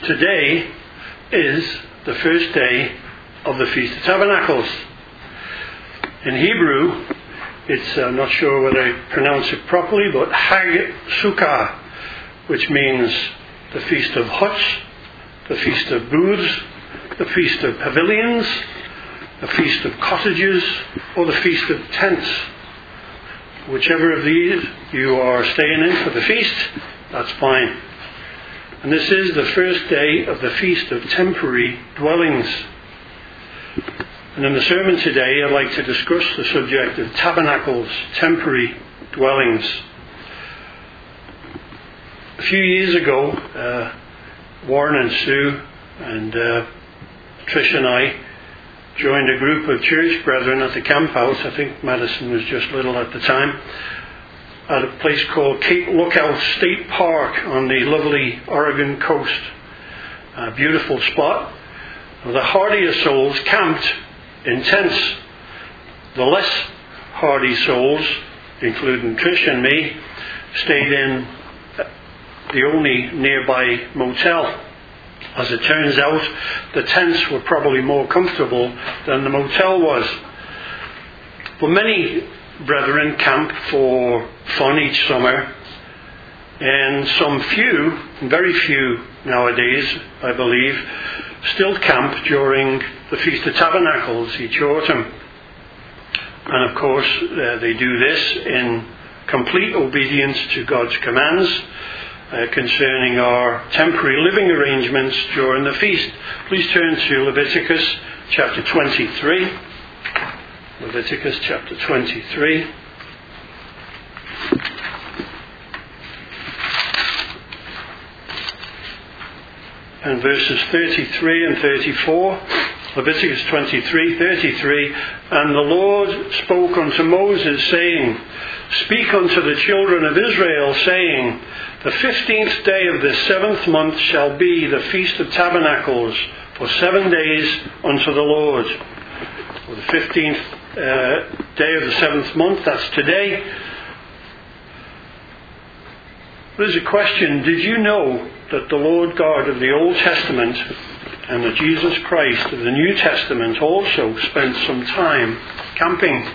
Today is the first day of the Feast of Tabernacles. In Hebrew, it's, I'm not sure whether I pronounce it properly, but Hag Sukkah, which means the Feast of Huts, the Feast of Booths, the Feast of Pavilions, the Feast of Cottages, or the Feast of Tents. Whichever of these you are staying in for the feast, that's fine. And this is the first day of the Feast of Temporary Dwellings. And in the sermon today, I'd like to discuss the subject of tabernacles, temporary dwellings. A few years ago, Warren and Sue and Trish and I joined a group of church brethren at the camp house. I think Madison was just little at the time, at a place called Cape Lookout State Park on the lovely Oregon coast. A beautiful spot. The hardier souls camped in tents. The less hardy souls, including Trish and me, stayed in the only nearby motel. As it turns out, the tents were probably more comfortable than the motel was. But many brethren camp for fun each summer, and some few, very few nowadays, I believe, still camp during the Feast of Tabernacles each autumn. And of course, they do this in complete obedience to God's commands concerning our temporary living arrangements during the feast. Please turn to Leviticus chapter 23. Leviticus chapter 23. And verses 33 and 34. Leviticus 23:33. And the Lord spoke unto Moses, saying, Speak unto the children of Israel, saying, The 15th day of this 7th month shall be the Feast of Tabernacles, for 7 days unto the Lord. Well, the 15th day of the 7th month, that's today. There's a question: did you know that the Lord God of the Old Testament and that Jesus Christ of the New Testament also spent some time camping?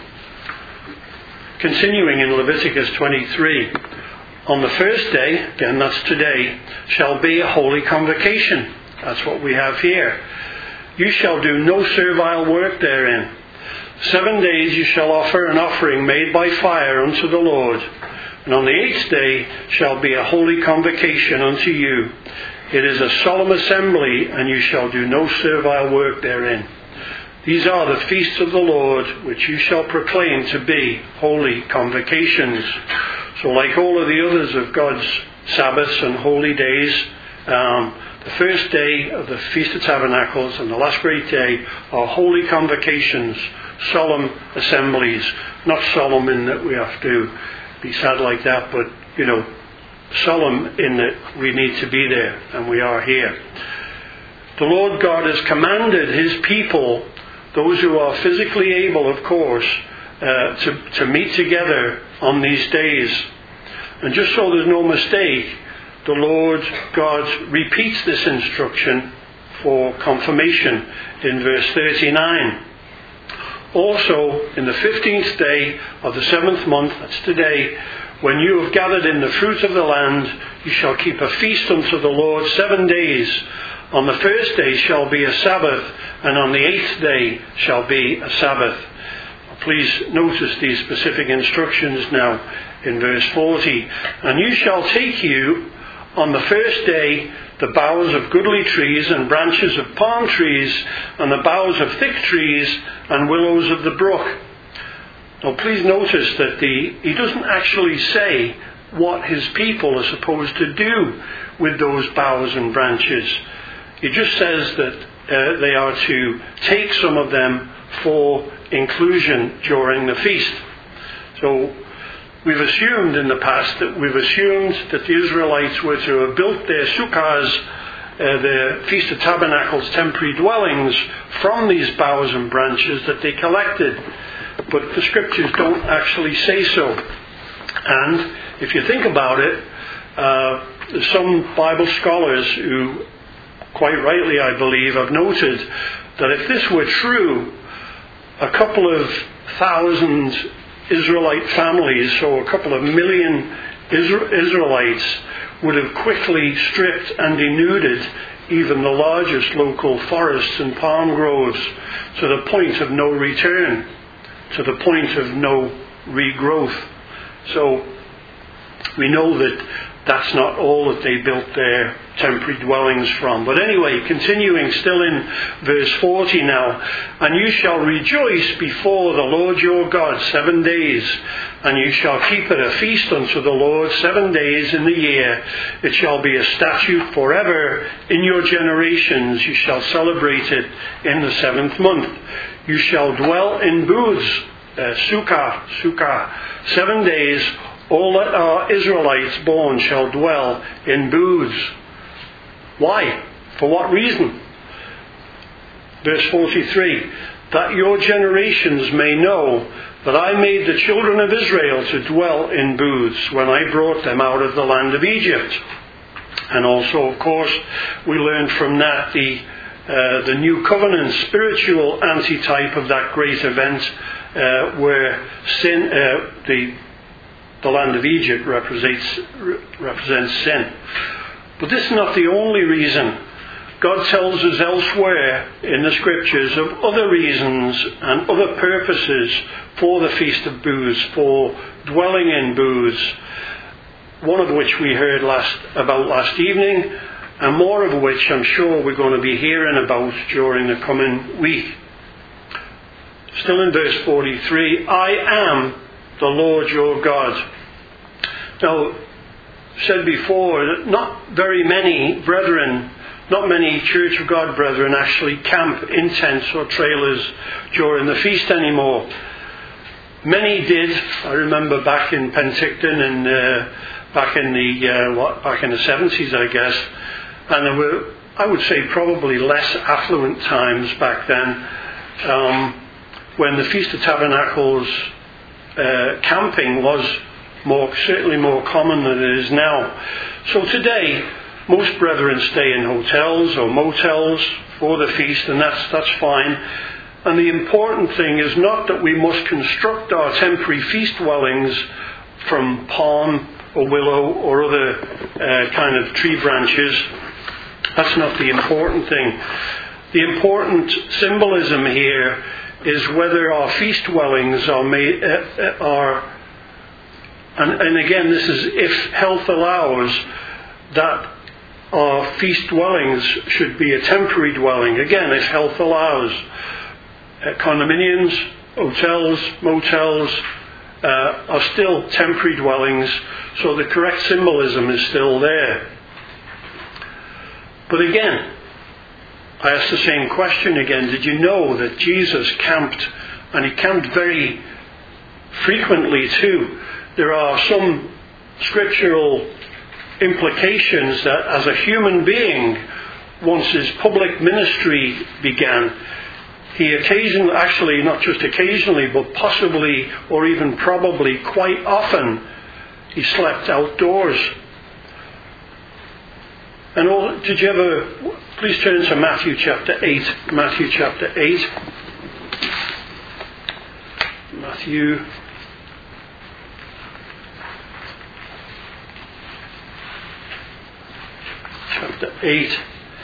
Continuing in Leviticus 23, on the first day, again that's today, shall be a holy convocation. That's what we have here. You shall do no servile work therein. 7 days you shall offer an offering made by fire unto the Lord. And on the 8th day shall be a holy convocation unto you. It is a solemn assembly, and you shall do no servile work therein. These are the feasts of the Lord, which you shall proclaim to be holy convocations. So like all of the others of God's Sabbaths and holy days, the first day of the Feast of Tabernacles and the last great day are holy convocations, solemn assemblies. Not solemn in that we have to be sad like that, but, solemn in that we need to be there, and we are here. The Lord God has commanded His people, those who are physically able, of course, to meet together on these days. And just so there's no mistake, the Lord God repeats this instruction for confirmation in verse 39. Also, in the 15th day of the 7th month, that's today, when you have gathered in the fruit of the land, you shall keep a feast unto the Lord 7 days. On the first day shall be a Sabbath, and on the 8th day shall be a Sabbath. Please notice these specific instructions now in verse 40. And you shall take you on the first day the boughs of goodly trees and branches of palm trees and the boughs of thick trees and willows of the brook. Now please notice that he doesn't actually say what his people are supposed to do with those boughs and branches. He just says that they are to take some of them for inclusion during the feast. So we've assumed in the past that the Israelites were to have built their sukkahs, the Feast of Tabernacles temporary dwellings, from these boughs and branches that they collected. But the scriptures don't actually say so. And if you think about it, there's some Bible scholars who quite rightly I believe, have noted that if this were true, a couple of thousand Israelite families, so a couple of million Israelites, would have quickly stripped and denuded even the largest local forests and palm groves to the point of no return, to the point of no regrowth. So we know that that's not all that they built their temporary dwellings from. But anyway, continuing still in verse 40 now. And you shall rejoice before the Lord your God 7 days, and you shall keep it a feast unto the Lord 7 days in the year. It shall be a statute forever in your generations. You shall celebrate it in the 7th month. You shall dwell in booths, sukkah, 7 days. All that are Israelites born shall dwell in booths. Why? For what reason? Verse 43, that your generations may know that I made the children of Israel to dwell in booths when I brought them out of the land of Egypt. And also, of course, we learned from that the new covenant, spiritual antitype of that great event where sin, the land of Egypt represents sin. But this is not the only reason. God tells us elsewhere in the Scriptures of other reasons and other purposes for the Feast of Booths, for dwelling in booths, one of which we heard about last evening, and more of which I'm sure we're going to be hearing about during the coming week. Still in verse 43, I am the Lord your God. Now, said before that not very many brethren, not many Church of God brethren actually camp in tents or trailers during the feast anymore. Many did. I remember back in Penticton and back in the 70s, I guess, and there were, I would say, probably less affluent times back then, when the Feast of Tabernacles camping was certainly more common than it is now. So today, most brethren stay in hotels or motels for the feast, and that's fine. And the important thing is not that we must construct our temporary feast dwellings from palm or willow or other kind of tree branches. That's not the important thing. The important symbolism here is whether our feast dwellings are made, and again, this is if health allows, that our feast dwellings should be a temporary dwelling. Again, if health allows. Condominiums, hotels, motels are still temporary dwellings, so the correct symbolism is still there. But again, I ask the same question again. Did you know that Jesus camped, and he camped very frequently too? There are some scriptural implications that as a human being, once his public ministry began, he occasionally, actually not just occasionally, but possibly or even probably quite often, he slept outdoors. And did you ever, please turn to Matthew chapter 8. Matthew chapter 8. Matthew chapter 8.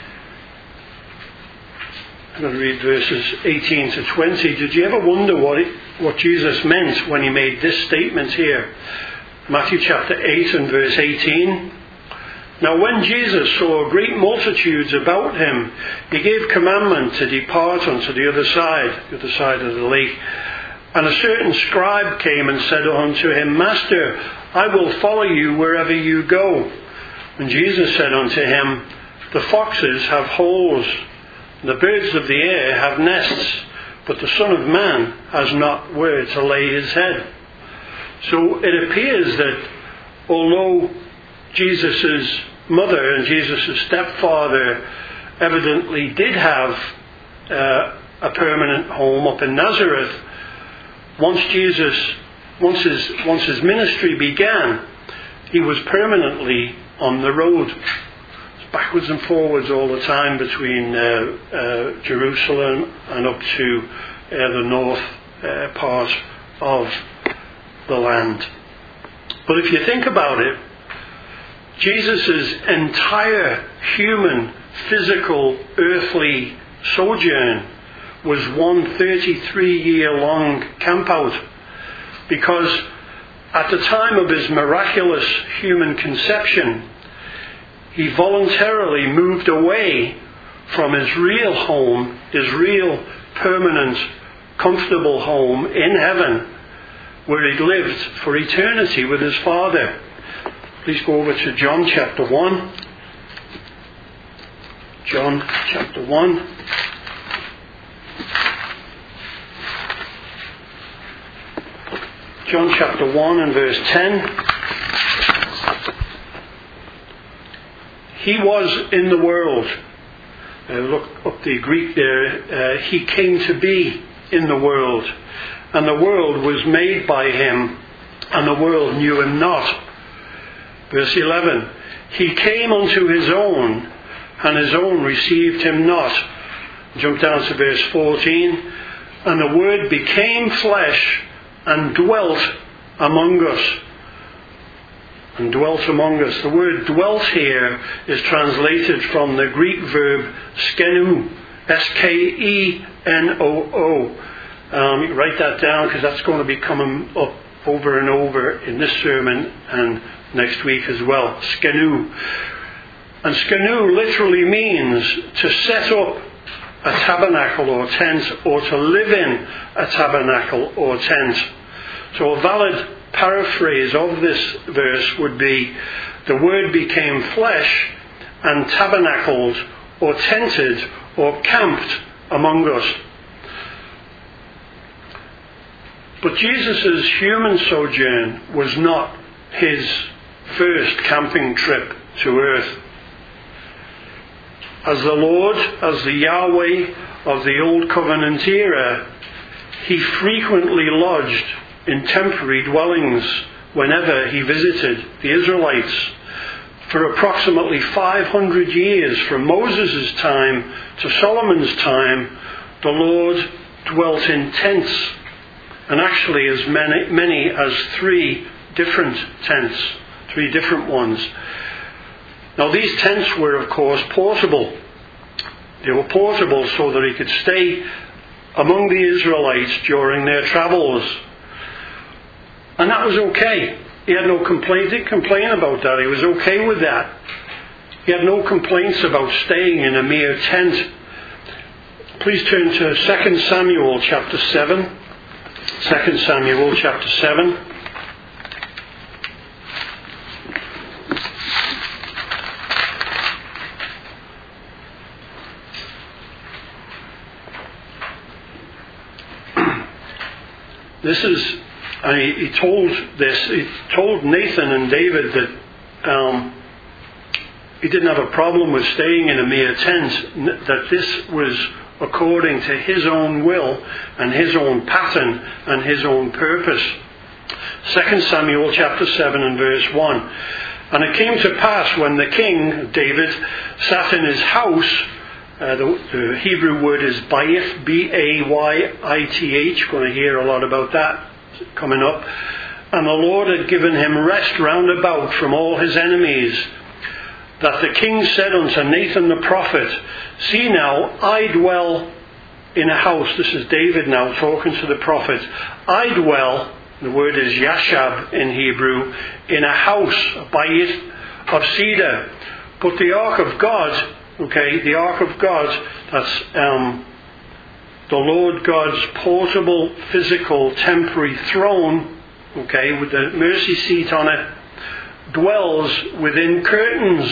I'm going to read verses 18 to 20. Did you ever wonder what Jesus meant when he made this statement here? Matthew chapter 8 and verse 18. Now when Jesus saw great multitudes about him, he gave commandment to depart unto the other side of the lake. And a certain scribe came and said unto him, Master, I will follow you wherever you go. And Jesus said unto him, The foxes have holes, the birds of the air have nests, but the Son of Man has not where to lay his head. So it appears that although Jesus' mother and Jesus' stepfather evidently did have a permanent home up in Nazareth, once his ministry began, he was permanently on the road. backwards and forwards all the time between Jerusalem and up to the north part of the land. But if you think about it, Jesus' entire human, physical, earthly sojourn was one 33-year-long campout, because at the time of his miraculous human conception, he voluntarily moved away from his real home, his real permanent, comfortable home in heaven, where he lived for eternity with his Father. Please go over to John chapter 1. John chapter 1. John chapter 1 and verse 10. He was in the world. Look up the Greek there. He came to be in the world. And the world was made by him, and the world knew him not. Verse 11. He came unto his own, and his own received him not. Jump down to verse 14. And the Word became flesh and dwelt among us. And dwelt among us. The word dwelt here is translated from the Greek verb skenu. S-K-E-N-O-O. You can write that down, because that's going to be coming up over and over in this sermon and next week as well. Skenu. And skenu literally means to set up a tabernacle or tent, or to live in a tabernacle or tent. So a valid paraphrase of this verse would be, the Word became flesh and tabernacled or tented or camped among us. But Jesus' human sojourn was not his first camping trip to earth. As the Lord, as the Yahweh of the Old Covenant era, he frequently lodged in temporary dwellings whenever he visited the Israelites. For approximately 500 years, from Moses' time to Solomon's time, the Lord dwelt in tents, and actually as many as 3 different tents, 3 different ones. Now these tents were of course portable. They were portable so that he could stay among the Israelites during their travels. And that was okay. He had no complaint. He didn't complain about that. He was okay with that. He had no complaints about staying in a mere tent. Please turn to 2 Samuel chapter 7. 2 Samuel chapter 7. This is, he told Nathan and David that he didn't have a problem with staying in a mere tent, that this was according to his own will and his own pattern and his own purpose. 2 Samuel chapter 7 and verse 1. And it came to pass when the king, David, sat in his house, the Hebrew word is bayith, B-A-Y-I-T-H. Going to hear a lot about that coming up. And the Lord had given him rest round about from all his enemies, that the king said unto Nathan the prophet, See now, I dwell in a house. This is David now talking to the prophet. I dwell, the word is yashab in Hebrew, in a house, a bayith of cedar. But the ark of God, the ark of God, that's the Lord God's portable, physical, temporary throne, with the mercy seat on it, dwells within curtains.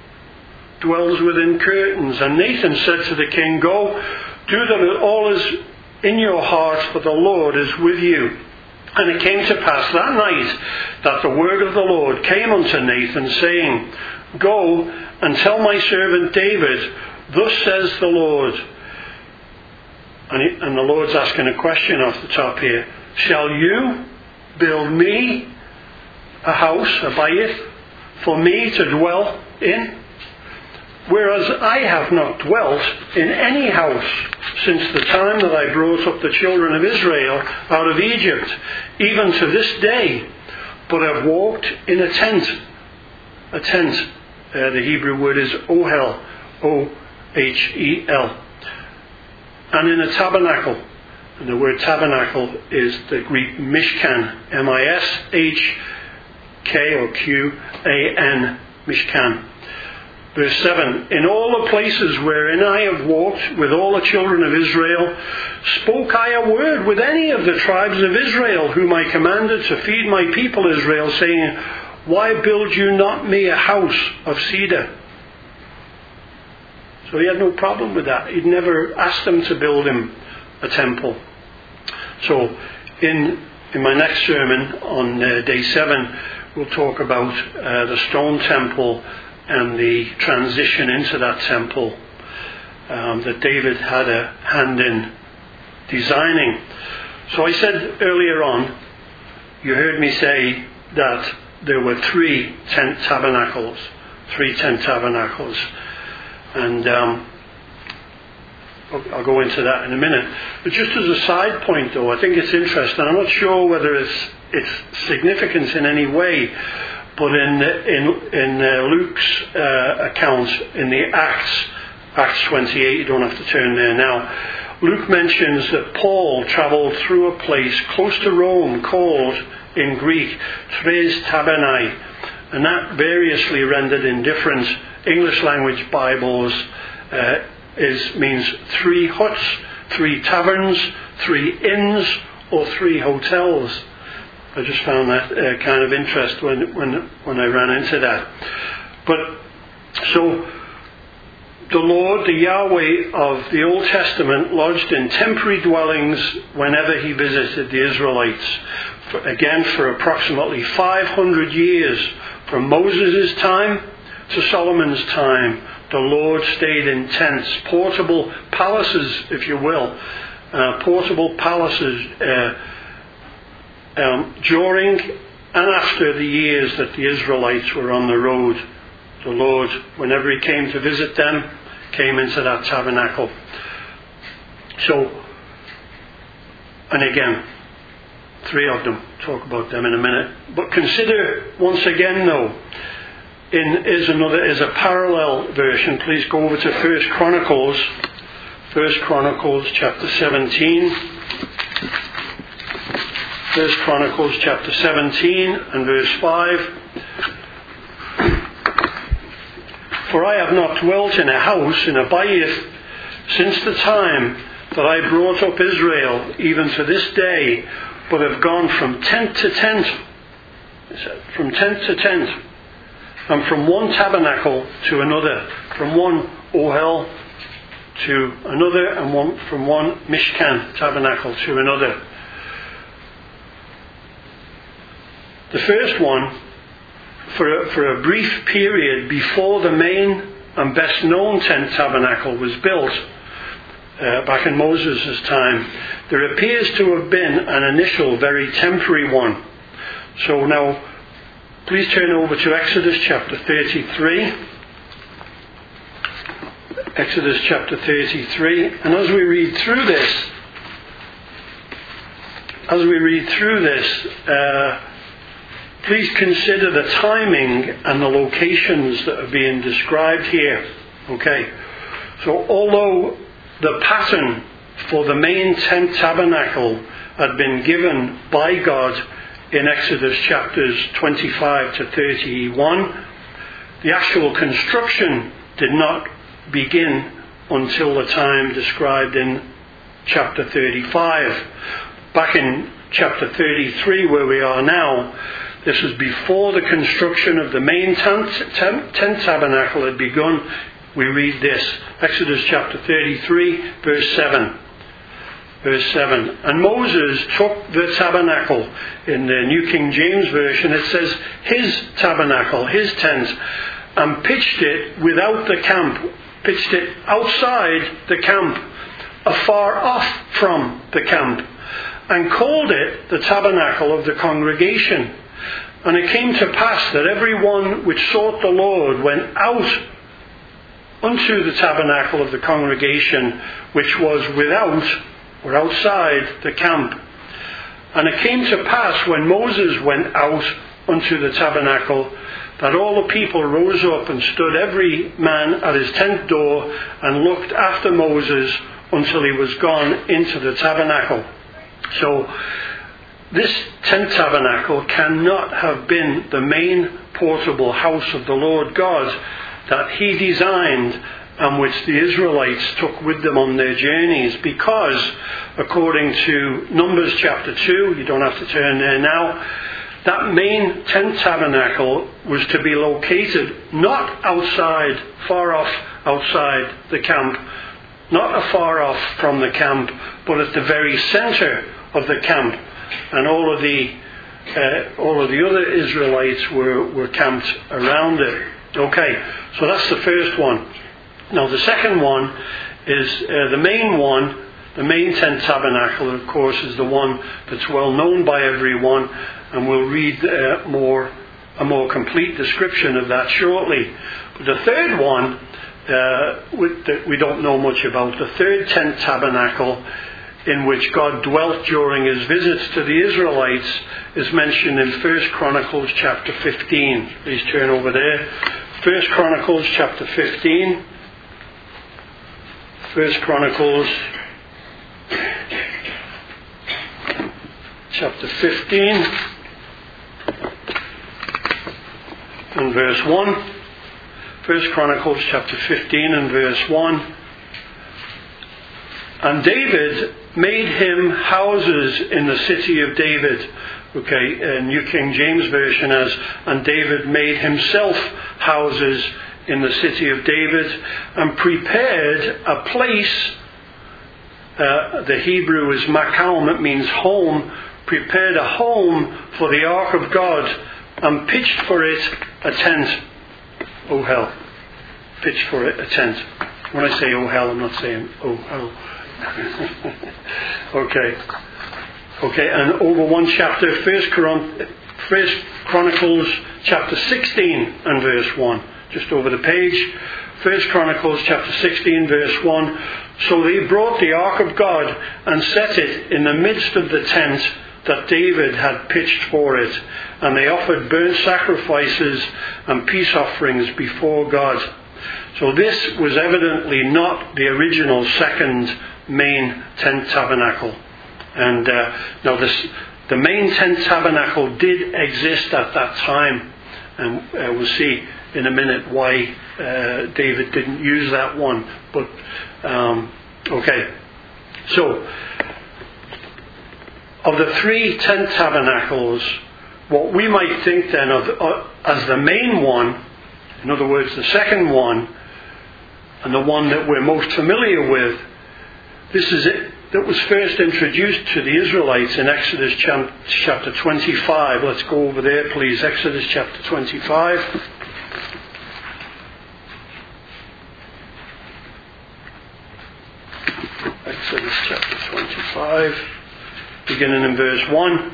And Nathan said to the king, Go, do that all is in your heart, for the Lord is with you. And it came to pass that night that the word of the Lord came unto Nathan, saying, Go and tell my servant David, Thus says the Lord. And the Lord's asking a question off the top here. Shall you build me a house, a bayith, for me to dwell in? whereas I have not dwelt in any house since the time that I brought up the children of Israel out of Egypt, even to this day, but have walked in a tent. A tent, the Hebrew word is ohel, O-H-E-L, and in a tabernacle. And the word tabernacle is the Greek mishkan, M-I-S-H-K or Q-A-N, mishkan. Verse 7, in all the places wherein I have walked with all the children of Israel, spoke I a word with any of the tribes of Israel, whom I commanded to feed my people Israel, saying, why build you not me a house of cedar? So he had no problem with that. He'd never asked them to build him a temple. So in my next sermon on day 7, we'll talk about the stone temple and the transition into that temple that David had a hand in designing. So I said earlier on, you heard me say that there were 3 tent tabernacles. And I'll go into that in a minute. But just as a side point though, I think it's interesting. I'm not sure whether it's significant in any way, but in Luke's account in the Acts 28, you don't have to turn there now, Luke mentions that Paul travelled through a place close to Rome called, in Greek, Tres Tabernae, and that variously rendered in different English language Bibles means 3 huts, 3 taverns, 3 inns, or 3 hotels. I just found that kind of interest when I ran into that. But so the Lord, the Yahweh of the Old Testament, lodged in temporary dwellings whenever he visited the Israelites. For approximately 500 years, from Moses' time to Solomon's time, the Lord stayed in tents, portable palaces, if you will, during and after the years that the Israelites were on the road. The Lord, whenever he came to visit them, came into that tabernacle. So, and again, 3 of them, talk about them in a minute. But consider once again though, is a parallel version. Please go over to 1 Chronicles chapter 17. 1 Chronicles chapter 17 and verse 5. For I have not dwelt in a house, in a bayith, since the time that I brought up Israel, even to this day, but have gone from tent to tent, from tent to tent, and from one tabernacle to another, from one ohel to another, and from one mishkan tabernacle to another. The first one, for a brief period before the main and best known tent tabernacle was built, back in Moses' time, there appears to have been an initial very temporary one. So now, please turn over to Exodus chapter 33. Exodus chapter 33. And as we read through this, please consider the timing and the locations that are being described here. Okay. So although the pattern for the main tent tabernacle had been given by God in Exodus chapters 25 to 31, the actual construction did not begin until the time described in chapter 35. Back in chapter 33, where we are now, this was before the construction of the main tent tabernacle had begun. We read this, Exodus chapter 33, verse 7. Verse 7. And Moses took the tabernacle. In the New King James Version it says his tabernacle, his tent, and pitched it without the camp, pitched it outside the camp, afar off from the camp, and called it the tabernacle of the congregation. And it came to pass that every one which sought the Lord went out unto the tabernacle of the congregation, which was without, or outside, the camp. And it came to pass, when Moses went out unto the tabernacle, that all the people rose up and stood every man at his tent door, and looked after Moses until he was gone into the tabernacle. So this tent tabernacle cannot have been the main portable house of the Lord God that he designed and which the Israelites took with them on their journeys, because according to Numbers chapter 2, you don't have to turn there now, that main tent tabernacle was to be located not outside, far off outside the camp, not afar off from the camp, but at the very center of the camp. And all of the other Israelites were camped around it. Okay, so that's the first one. Now the second one is the main one. The main tent tabernacle, of course, is the one that's well known by everyone, and we'll read a more complete description of that shortly. But the third one, that we don't know much about, the third tent tabernacle, in which God dwelt during his visits to the Israelites, is mentioned in 1 Chronicles chapter 15. Please turn over there. 1 Chronicles chapter 15. 1 Chronicles chapter 15 and verse 1. 1 Chronicles chapter 15 and verse 1. And David made him houses in the city of David. Okay, New King James Version as, and David made himself houses in the city of David, and prepared a place, the Hebrew is makalm, it means home, prepared a home for the ark of God, and pitched for it a tent. Oh hell. Pitched for it a tent. When I say oh hell, I'm not saying oh hell. Okay, and over one chapter, 1 Chronicles chapter 16 and verse 1. Just over the page. 1 Chronicles chapter 16 verse 1. So they brought the ark of God and set it in the midst of the tent that David had pitched for it. And they offered burnt sacrifices and peace offerings before God. So this was evidently not the original second main tent tabernacle. And now the main tent tabernacle did exist at that time. And we'll see in a minute why David didn't use that one. But, okay. So, of the three tent tabernacles, what we might think then of as the main one, in other words, the second one, and the one that we're most familiar with, this is it that was first introduced to the Israelites in Exodus chapter 25. Let's go over there, please. Exodus chapter 25. Exodus chapter 25, beginning in verse 1.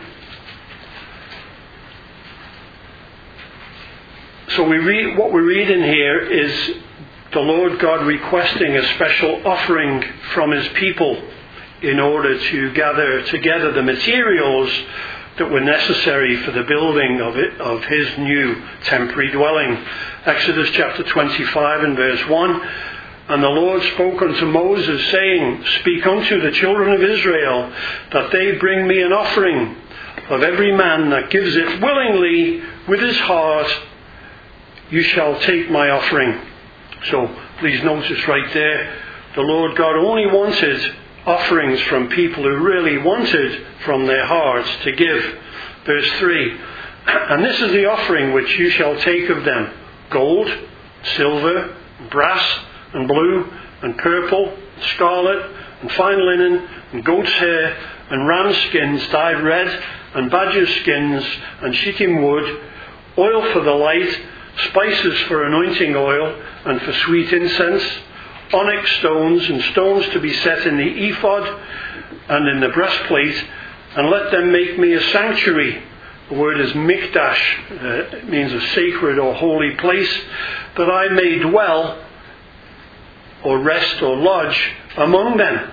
So what we read in here is the Lord God requesting a special offering from his people in order to gather together the materials that were necessary for the building of his new temporary dwelling. Exodus chapter 25 and verse 1. And the Lord spoke unto Moses, saying, Speak unto the children of Israel, that they bring me an offering of every man that gives it willingly with his heart. You shall take my offering. So please notice right there, the Lord God only wanted offerings from people who really wanted from their hearts to give. Verse 3, And this is the offering which you shall take of them: gold, silver, brass, and blue, and purple, and scarlet, and fine linen, and goat's hair, and ram skins dyed red, and badger skins, and shittim wood, oil for the light, spices for anointing oil, and for sweet incense, onyx stones, and stones to be set in the ephod, and in the breastplate, and let them make me a sanctuary. The word is mikdash, it means a sacred or holy place, that I may dwell or rest or lodge among them.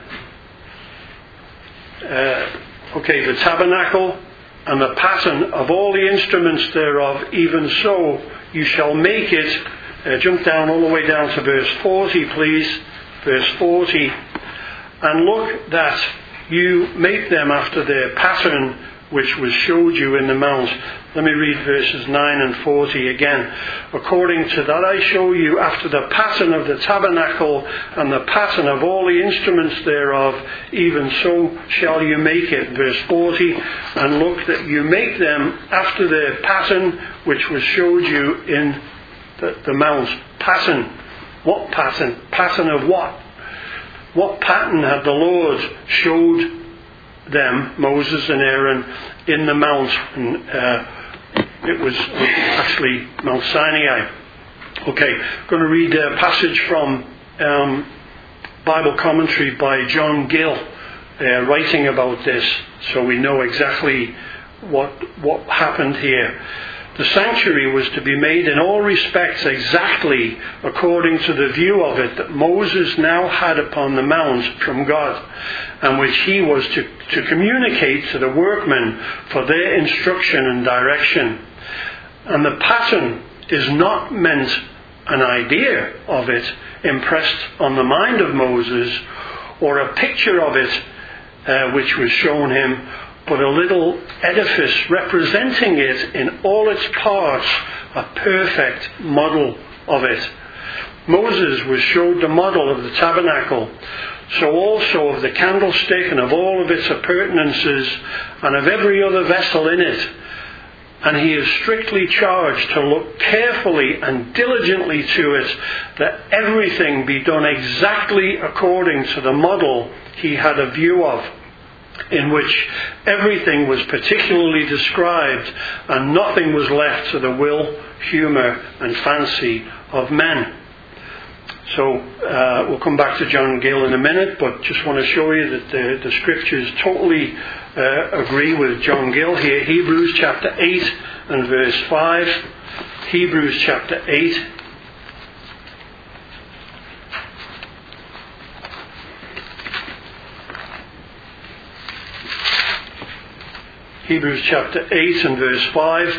The tabernacle and the pattern of all the instruments thereof, even so you shall make it. Jump down all the way down to verse 40, please. Verse 40. And look that you make them after their pattern which was showed you in the mount. Let me read verses 9 and 40 again. According to that I show you after the pattern of the tabernacle and the pattern of all the instruments thereof, even so shall you make it. Verse 40. And look that you make them after their pattern which was showed you in the mount. Pattern. What pattern? Pattern of what? What pattern had the Lord showed them, Moses and Aaron, in the mount? And it was actually Mount Sinai. I'm going to read a passage from Bible commentary by John Gill, writing about this, so we know exactly what happened here. The sanctuary was to be made in all respects exactly according to the view of it that Moses now had upon the mount from God, and which he was to communicate to the workmen for their instruction and direction. And the pattern is not meant an idea of it impressed on the mind of Moses, or a picture of it which was shown him, but a little edifice representing it in all its parts, a perfect model of it. Moses was showed the model of the tabernacle, so also of the candlestick and of all of its appurtenances and of every other vessel in it. And he is strictly charged to look carefully and diligently to it, that everything be done exactly according to the model he had a view of, in which everything was particularly described, and nothing was left to the will, humour and fancy of men. So we'll come back to John Gill in a minute, but just want to show you that the scriptures totally agree with John Gill here. Hebrews chapter 8 and verse 5. Hebrews chapter 8. Hebrews chapter 8 and verse 5.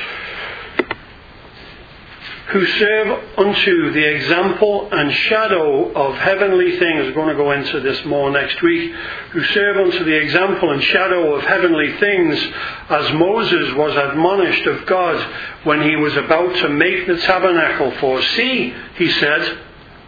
Who serve unto the example and shadow of heavenly things. We're going to go into this more next week. Who serve unto the example and shadow of heavenly things, as Moses was admonished of God when he was about to make the tabernacle. For see, he said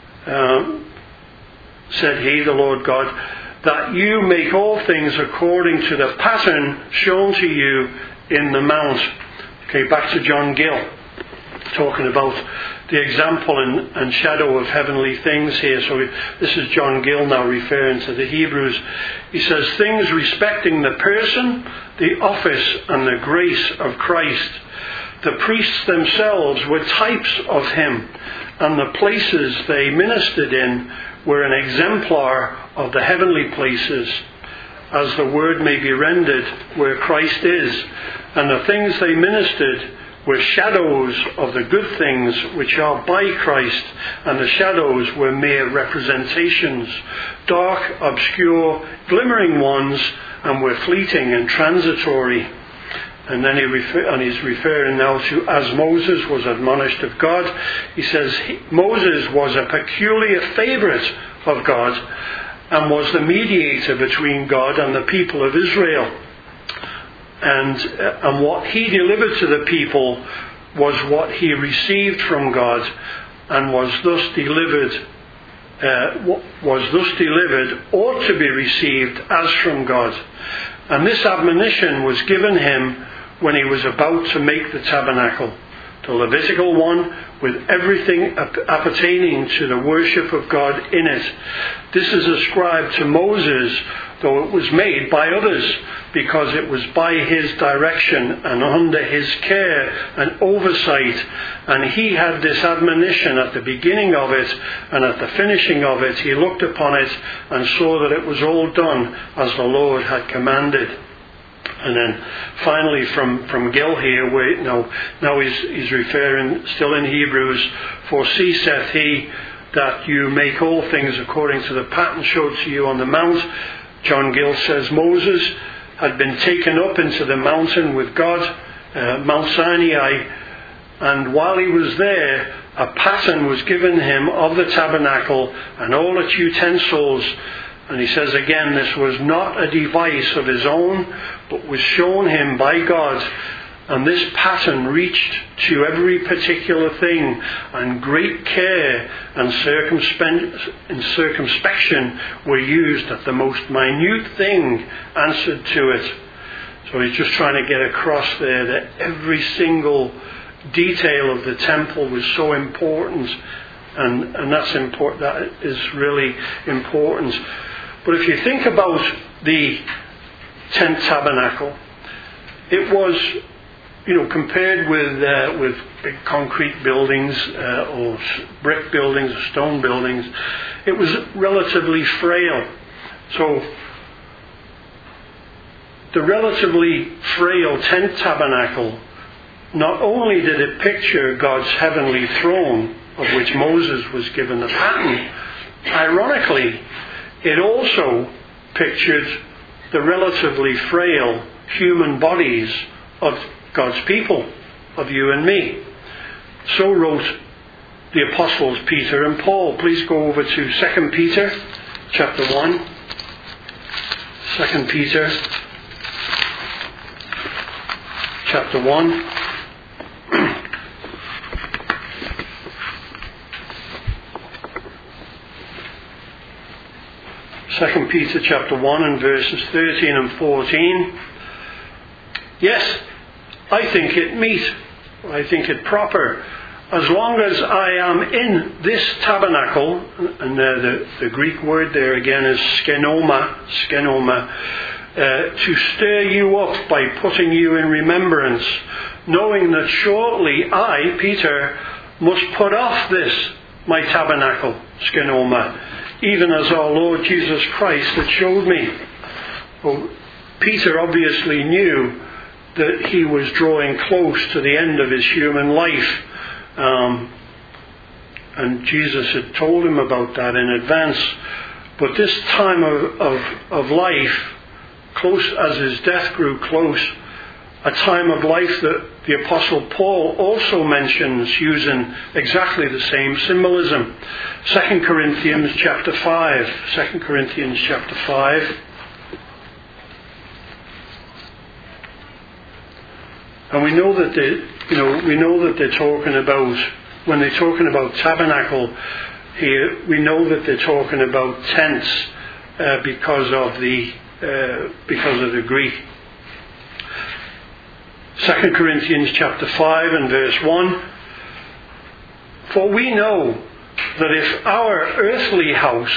he, the Lord God, that you make all things according to the pattern shown to you in the mount. Back to John Gill, talking about the example and shadow of heavenly things here. So this is John Gill now referring to the Hebrews. He says, things respecting the person, the office and the grace of Christ. The priests themselves were types of him, and the places they ministered in were an exemplar of the heavenly places, as the word may be rendered, where Christ is. And the things they ministered were shadows of the good things which are by Christ, and the shadows were mere representations, dark, obscure, glimmering ones, and were fleeting and transitory. And then he's referring now to, as Moses was admonished of God. He says Moses was a peculiar favourite of God, and was the mediator between God and the people of Israel. And what he delivered to the people was what he received from God, and was thus delivered, ought to be received as from God. And this admonition was given him when he was about to make the tabernacle, the Levitical one, with everything appertaining to the worship of God in it. This is ascribed to Moses, though it was made by others, because it was by his direction and under his care and oversight. And he had this admonition at the beginning of it, and at the finishing of it he looked upon it and saw that it was all done as the Lord had commanded. And then finally from Gill here, now he's referring still in Hebrews, for see, saith he, that you make all things according to the pattern showed to you on the mount. John Gill says Moses had been taken up into the mountain with God, Mount Sinai, and while he was there, a pattern was given him of the tabernacle and all its utensils. And he says again, this was not a device of his own, but was shown him by God. And this pattern reached to every particular thing, and great care and circumspection were used that the most minute thing answered to it. So he's just trying to get across there that every single detail of the temple was so important, and that's important. That is really important. But if you think about the tent tabernacle, it was, compared with big concrete buildings or brick buildings or stone buildings, it was relatively frail. So the relatively frail tent tabernacle, not only did it picture God's heavenly throne, of which Moses was given the pattern, ironically, it also pictured the relatively frail human bodies of God's people, of you and me. So wrote the apostles Peter and Paul. Please go over to 2 Peter chapter 1. 2 Peter chapter 1. 2 Peter chapter 1 and verses 13 and 14. Yes, I think it meet, I think it proper, as long as I am in this tabernacle, and the Greek word there again is skenoma, to stir you up by putting you in remembrance, knowing that shortly I, Peter, must put off this, my tabernacle, skenoma, even as our Lord Jesus Christ had showed me. Well, Peter obviously knew that he was drawing close to the end of his human life. And Jesus had told him about that in advance. But this time of life, close as his death grew close, a time of life that the Apostle Paul also mentions using exactly the same symbolism. 2 Corinthians chapter 5. 2 Corinthians chapter 5. And we know that they're talking about, when they're talking about tabernacle here, we know that they're talking about tents because of the Greek. 2 Corinthians chapter 5 and verse 1. For we know that if our earthly house,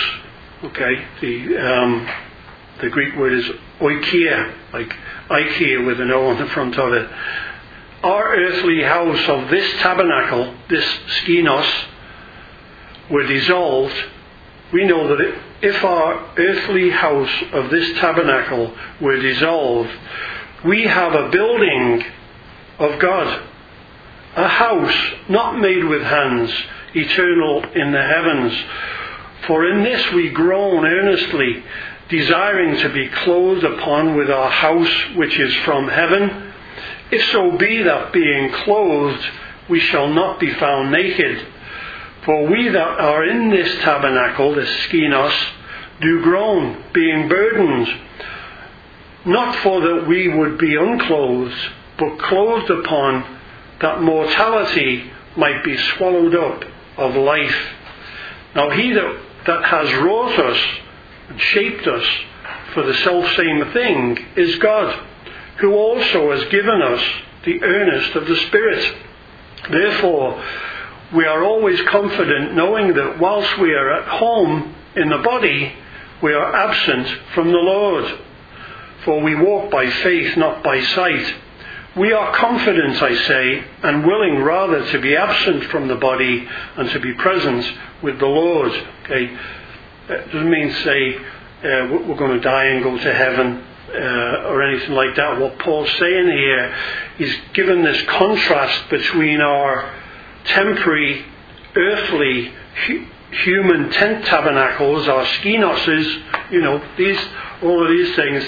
the Greek word is oikia, like IKEA with an O on the front of it. Our earthly house of this tabernacle, this skinos, were dissolved. We know that if our earthly house of this tabernacle were dissolved, we have a building of God, a house not made with hands, eternal in the heavens. For in this we groan earnestly, desiring to be clothed upon with our house which is from heaven, if so be that being clothed we shall not be found naked. For we that are in this tabernacle, this skinos, do groan, being burdened, not for that we would be unclothed, but clothed upon, that mortality might be swallowed up of life. Now he that has wrought us and shaped us for the selfsame thing is God, who also has given us the earnest of the Spirit. Therefore, we are always confident, knowing that whilst we are at home in the body, we are absent from the Lord. For we walk by faith, not by sight. We are confident, I say, and willing rather to be absent from the body and to be present with the Lord. Okay, that doesn't mean say we're going to die and go to heaven or anything like that. What Paul's saying here, he's given this contrast between our temporary, earthly, human tent tabernacles, or skenoses, all of these things.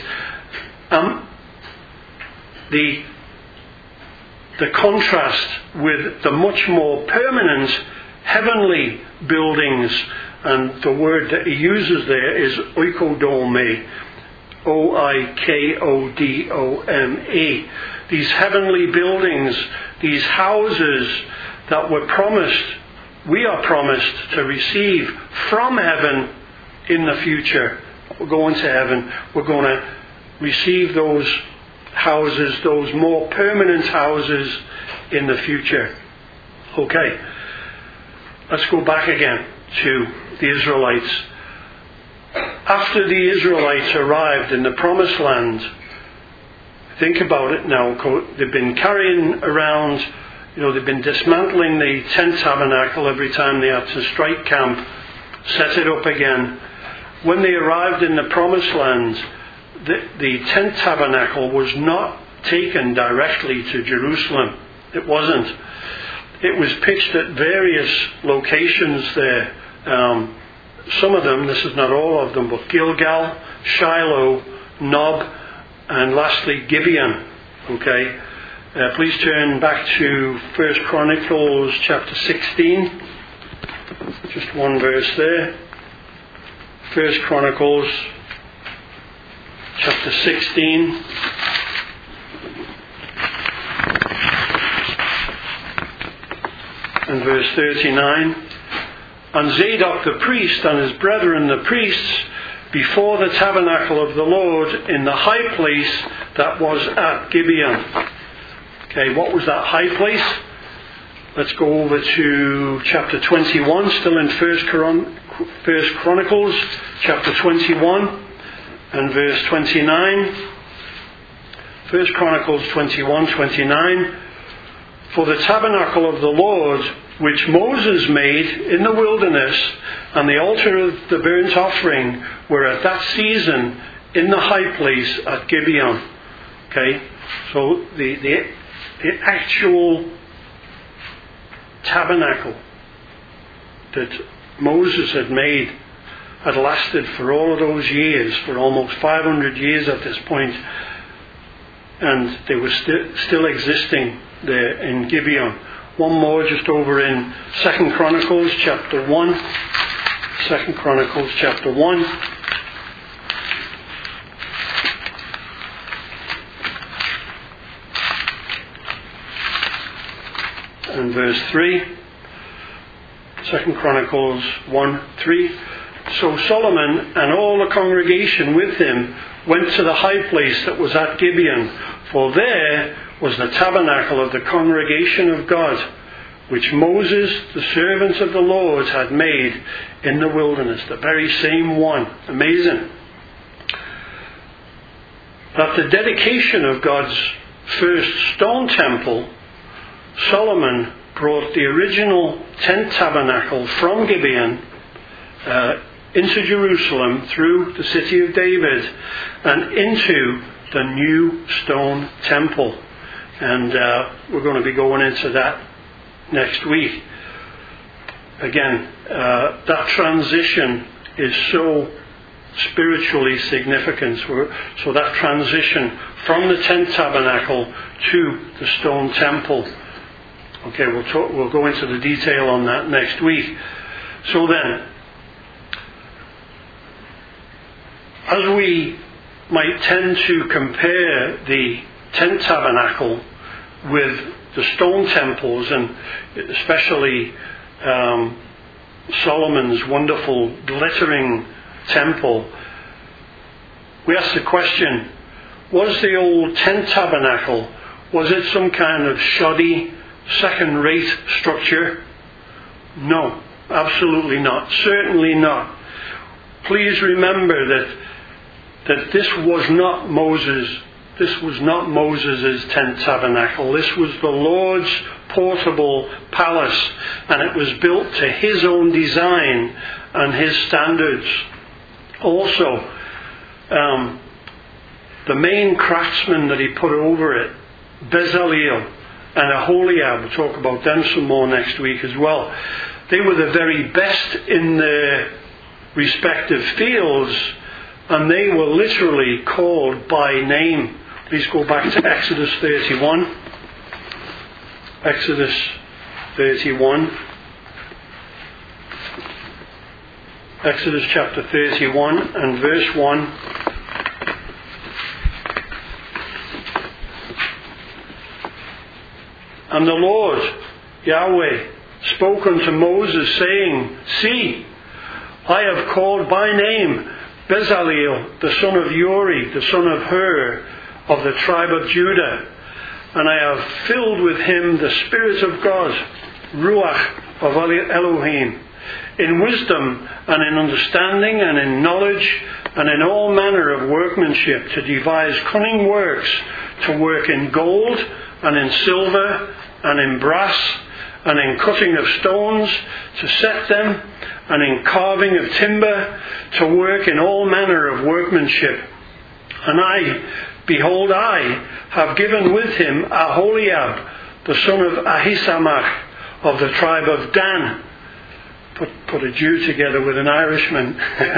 The contrast with the much more permanent heavenly buildings, and the word that he uses there is oikodome, Oikodome. These heavenly buildings, these houses that were promised, we are promised to receive from heaven in the future. We're going to heaven. We're going to receive those houses, those more permanent houses in the future. Okay, let's go back again to the Israelites. After the Israelites arrived in the Promised Land, think about it now, they've been carrying around, they've been dismantling the tent tabernacle every time they had to strike camp, set it up again. When they arrived in the Promised Land, the tent tabernacle was not taken directly to Jerusalem. It wasn't. It was pitched at various locations there. Some of them, this is not all of them, but Gilgal, Shiloh, Nob, and lastly Gibeon. Okay, please turn back to 1 Chronicles chapter 16. Just one verse there. 1 Chronicles chapter 16. And verse 39. And Zadok the priest and his brethren the priests before the tabernacle of the Lord in the high place that was at Gibeon. Okay, what was that high place? Let's go over to chapter 21, still in 1 Chronicles chapter 21 and verse 29. 1 Chronicles 21:29. For the tabernacle of the Lord, which Moses made in the wilderness, and the altar of the burnt offering were at that season in the high place at Gibeon. Okay, so the actual tabernacle that Moses had made had lasted for all of those years, for almost 500 years at this point, and they were still existing there in Gibeon. One more just over in 2 Chronicles chapter 1. 2 Chronicles chapter 1. And verse 3. 2 Chronicles 1:3. So Solomon and all the congregation with him went to the high place that was at Gibeon, for there was the tabernacle of the congregation of God, which Moses, the servant of the Lord, had made in the wilderness. The very same one. Amazing. At the dedication of God's first stone temple, Solomon brought the original tent tabernacle from Gibeon into Jerusalem through the city of David and into the new stone temple. And we're going to be going into that next week. Again, that transition is so spiritually significant. So that transition from the tent tabernacle to the stone temple. Okay, we'll go into the detail on that next week. So then, as we might tend to compare the tent tabernacle with the stone temples, and especially Solomon's wonderful glittering temple, we ask the question, was the old tent tabernacle, was it some kind of shoddy, second-rate structure? No, absolutely not. Certainly not. Please remember that this was not Moses' tent tabernacle. This was the Lord's portable palace, and it was built to his own design and his standards. Also, the main craftsmen that he put over it, Bezalel and Aholiab, we'll talk about them some more next week as well. They were the very best in their respective fields, and they were literally called by name. Please go back to Exodus 31. Exodus 31. Exodus chapter 31 and verse 1. And the Lord, Yahweh, spoke unto Moses, saying, See, I have called by name Bezaleel, the son of Uri, the son of Hur, of the tribe of Judah, and I have filled with him the Spirit of God, Ruach of Elohim, in wisdom and in understanding and in knowledge and in all manner of workmanship, to devise cunning works, to work in gold and in silver and in brass and in cutting of stones, to set them, and in carving of timber, to work in all manner of workmanship. And I, behold, I have given with him Aholiab, the son of Ahisamach, of the tribe of Dan. Put a Jew together with an Irishman.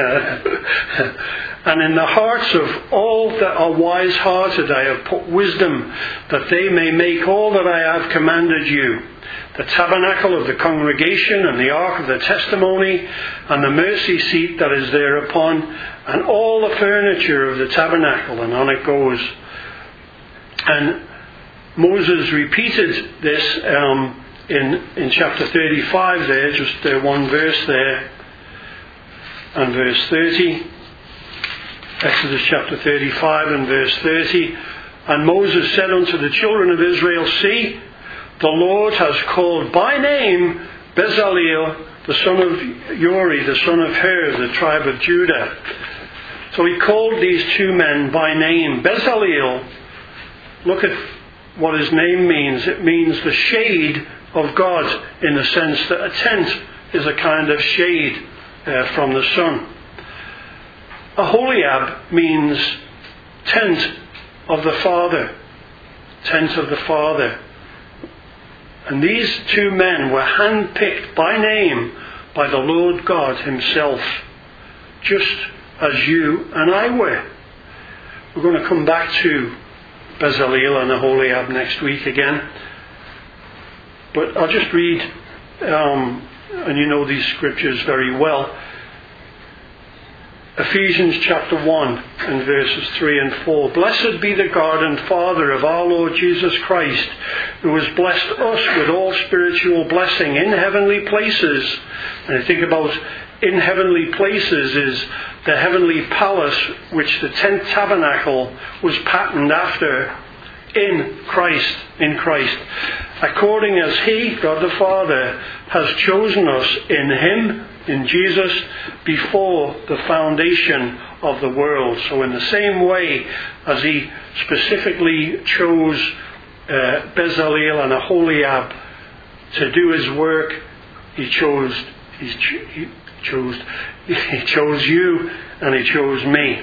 And in the hearts of all that are wise-hearted I have put wisdom, that they may make all that I have commanded you: the tabernacle of the congregation, and the ark of the testimony, and the mercy seat that is thereupon, and all the furniture of the tabernacle. And on it goes. And Moses repeated this in chapter 35 there, just one verse there, and verse 30. Exodus chapter 35 and verse 30. And Moses said unto the children of Israel, See, the Lord has called by name Bezaleel, the son of Uri, the son of Hur, the tribe of Judah. So he called these two men by name. Bezaleel, look at what his name means. It means the shade of God, in the sense that a tent is a kind of shade from the sun. Aholiab means tent of the Father. Tent of the Father. And these two men were handpicked by name by the Lord God himself, just as you and I were. We're going to come back to Bezaleel and Aholiab next week again. But I'll just read, and you know these scriptures very well. Ephesians chapter 1 and verses 3 and 4. Blessed be the God and Father of our Lord Jesus Christ, who has blessed us with all spiritual blessing in heavenly places. And I think about in heavenly places is the heavenly palace which the tent tabernacle was patterned after in Christ. According as He, God the Father, has chosen us in Him, in Jesus, before the foundation of the world. So in the same way as He specifically chose Bezaleel and Aholiab to do His work, He chose you and He chose me.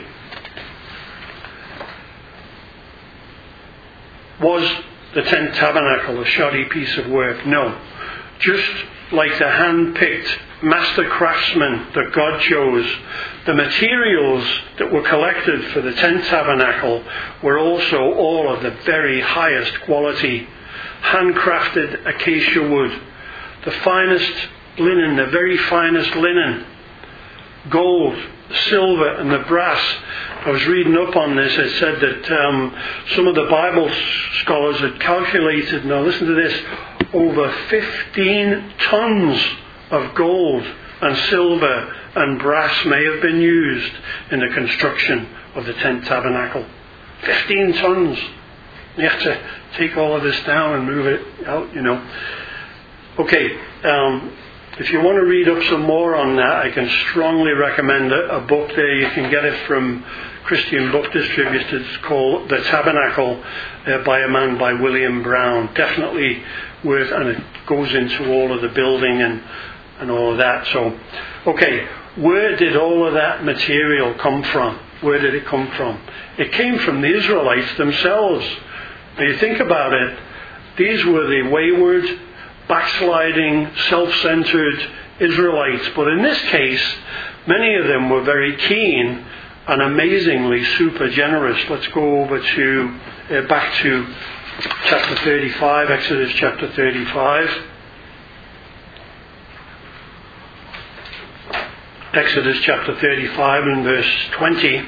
Was the tent tabernacle a shoddy piece of work? No. Just like the hand-picked master craftsmen that God chose, the materials that were collected for the tent tabernacle were also all of the very highest quality. Handcrafted acacia wood, the finest linen, the very finest linen, gold, silver and the brass. I was reading up on this. It said that some of the Bible scholars had calculated, now listen to this, over 15 tons of gold and silver and brass may have been used in the construction of the tent tabernacle. 15 tons. You have to take all of this down and move it out, you know. Okay, if you want to read up some more on that, I can strongly recommend a book there. You can get it from Christian Book Distributors. It's called The Tabernacle by a man by William Brown. Definitely worth, and it goes into all of the building and all of that. So, okay, where did all of that material come from? Where did it come from? It came from the Israelites themselves. Now you think about it, these were the wayward, backsliding, self-centered Israelites. But in this case, many of them were very keen and amazingly super generous. Let's go over to back to chapter 35, Exodus chapter 35. Exodus chapter 35 and verse 20.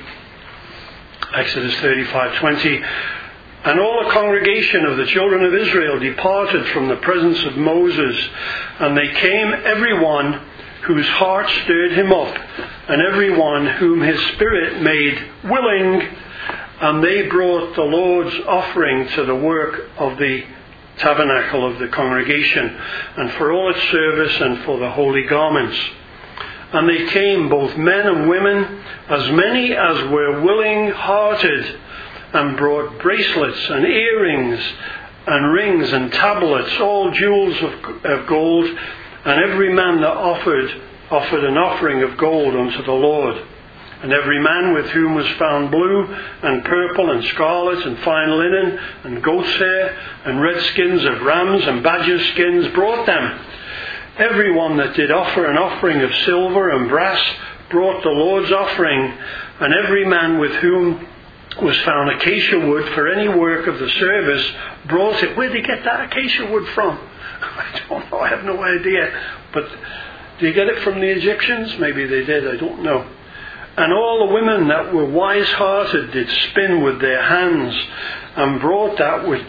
Exodus 35:20. And all the congregation of the children of Israel departed from the presence of Moses, and they came every one whose heart stirred him up, and every one whom his spirit made willing, and they brought the Lord's offering to the work of the tabernacle of the congregation, and for all its service, and for the holy garments. And they came, both men and women, as many as were willing-hearted, and brought bracelets and earrings and rings and tablets, all jewels of gold, and every man that offered an offering of gold unto the Lord. And every man with whom was found blue and purple and scarlet and fine linen and goat's hair and red skins of rams and badger skins brought them. Every one that did offer an offering of silver and brass brought the Lord's offering, and every man with whom was found acacia wood for any work of the service brought it. Where did they get that acacia wood from? I don't know, I have no idea. But did you get it from the Egyptians? Maybe they did, I don't know. And all the women that were wise-hearted did spin with their hands, and brought that with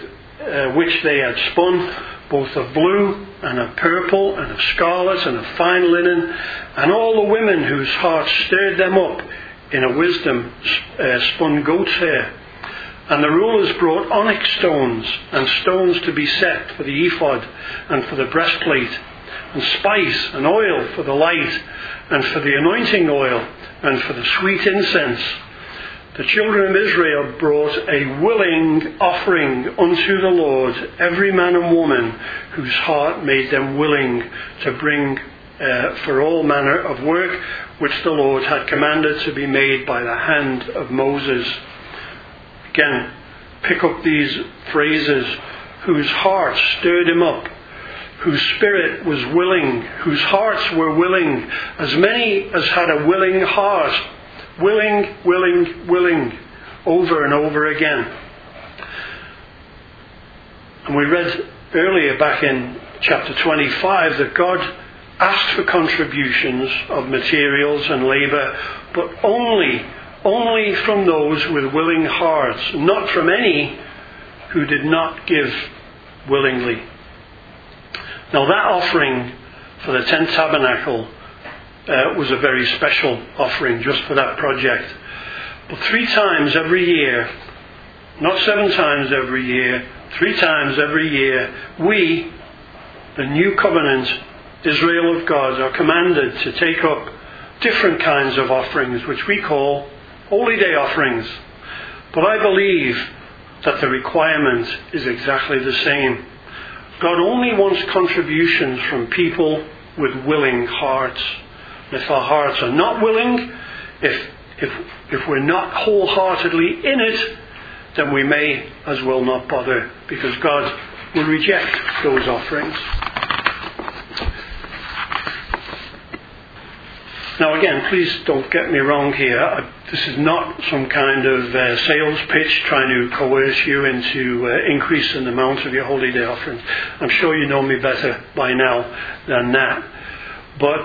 which they had spun, both of blue and of purple and of scarlet and of fine linen, and all the women whose hearts stirred them up in a wisdom spun goat's hair. And the rulers brought onyx stones, and stones to be set for the ephod and for the breastplate, and spice and oil for the light, and for the anointing oil, and for the sweet incense. The children of Israel brought a willing offering unto the Lord, every man and woman whose heart made them willing to bring for all manner of work which the Lord had commanded to be made by the hand of Moses. Again, pick up these phrases: whose heart stirred him up, whose spirit was willing, whose hearts were willing, as many as had a willing heart. Willing, willing, willing, over and over again. And we read earlier back in chapter 25 that God asked for contributions of materials and labour, but only from those with willing hearts, not from any who did not give willingly. Now that offering for the tent tabernacle was a very special offering just for that project. But 3 times every year, not 7 times every year, 3 times every year, we, the new covenant Israel of God, are commanded to take up different kinds of offerings, which we call holy day offerings. But I believe that the requirement is exactly the same. God only wants contributions from people with willing hearts. If our hearts are not willing, if we're not wholeheartedly in it, then we may as well not bother, because God will reject those offerings. Now again, please don't get me wrong here. This is not some kind of sales pitch trying to coerce you into increasing the amount of your holy day offerings. I'm sure you know me better by now than that. But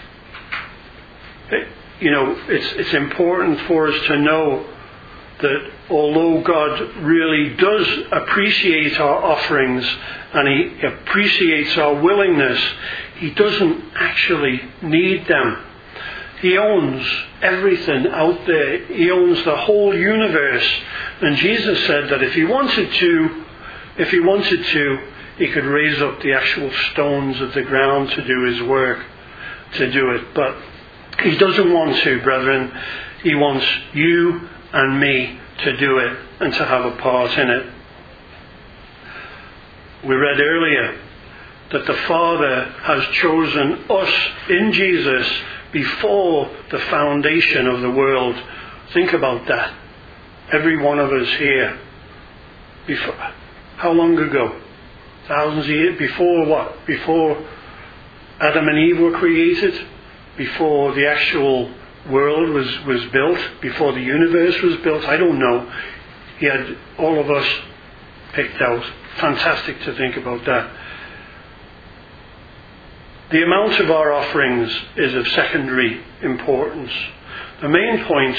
it's important for us to know that although God really does appreciate our offerings and He appreciates our willingness, He doesn't actually need them. He owns everything out there. He owns the whole universe. And Jesus said that if He wanted to, He could raise up the actual stones of the ground to do His work, to do it. But He doesn't want to, brethren. He wants you and me to do it and to have a part in it. We read earlier that the Father has chosen us in Jesus before the foundation of the world. Think about that. Every one of us here. How long ago? Thousands of years before what? Before Adam and Eve were created? Before the actual world was built? Before the universe was built? I don't know. He had all of us picked out. Fantastic to think about that. The amount of our offerings is of secondary importance. The main points,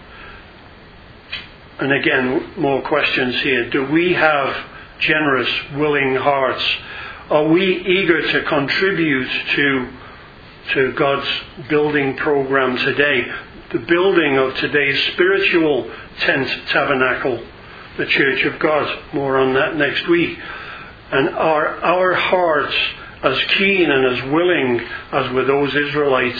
and again, more questions here. Do we have generous, willing hearts? Are we eager to contribute to God's building program today? The building of today's spiritual tent tabernacle, the Church of God. More on that next week. And are our hearts as keen and as willing as were those Israelites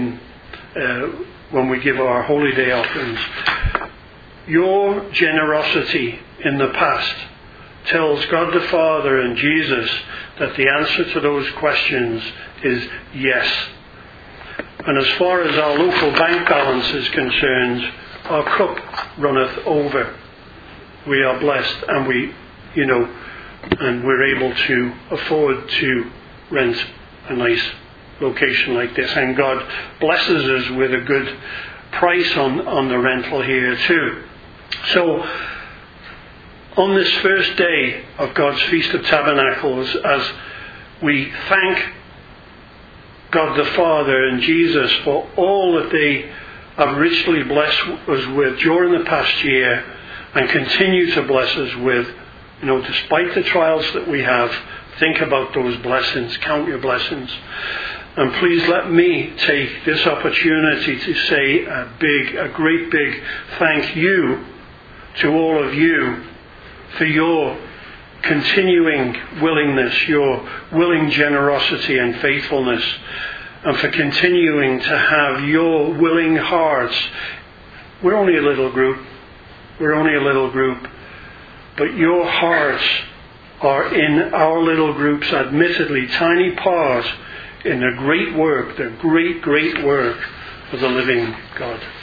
when we give our holy day offerings? Your generosity in the past tells God the Father and Jesus that the answer to those questions is yes. And as far as our local bank balance is concerned, our cup runneth over. We are blessed, and we're able to afford to rent a nice location like this, and God blesses us with a good price on the rental here too. So on this first day of God's Feast of Tabernacles, as we thank God the Father and Jesus for all that they have richly blessed us with during the past year and continue to bless us with, despite the trials that we have, think about those blessings, count your blessings. And please let me take this opportunity to say a great big thank you to all of you for your continuing willingness, your willing generosity and faithfulness, and for continuing to have your willing hearts. We're only a little group. But your hearts are in our little group's admittedly tiny part in the great work, the great, great work of the living God.